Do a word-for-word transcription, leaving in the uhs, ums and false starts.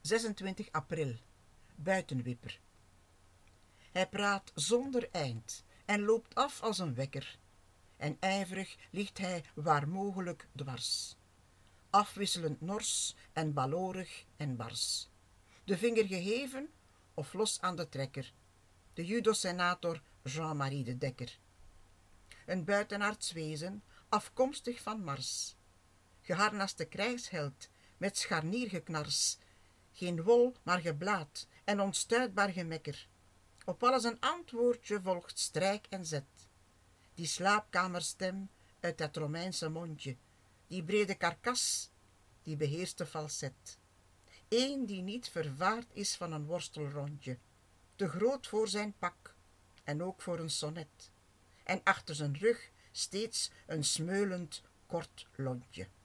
zesentwintig april, buitenwipper. Hij praat zonder eind en loopt af als een wekker. En ijverig ligt hij waar mogelijk dwars. Afwisselend nors en balorig en bars. De vinger geheven of los aan de trekker. De judo-senator Jean-Marie de Dekker. Een buitenaards wezen, afkomstig van Mars. Geharnaste krijgsheld, met scharniergeknars. Geen wol, maar geblaad en onstuitbaar gemekker. Op alles een antwoordje volgt strijk en zet. Die slaapkamerstem uit dat Romeinse mondje. Die brede karkas, die beheerste falset. Eén die niet vervaard is van een worstelrondje. Te groot voor zijn pak en ook voor een sonnet. En achter zijn rug steeds een smeulend kort lontje.